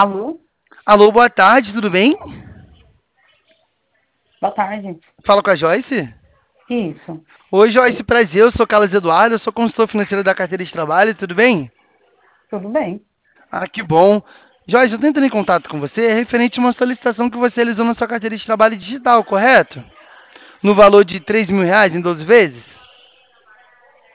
Alô? Alô, boa tarde, tudo bem? Boa tarde. Fala com a Joyce? Isso. Oi, Joyce, prazer, eu sou Carlos Eduardo, eu sou consultor financeiro da carteira de trabalho, tudo bem? Tudo bem? Ah, que bom. Joyce, eu tô entrando em contato com você referente a uma solicitação que você realizou na sua carteira de trabalho digital, correto? No valor de R$ 3.000 em 12 vezes?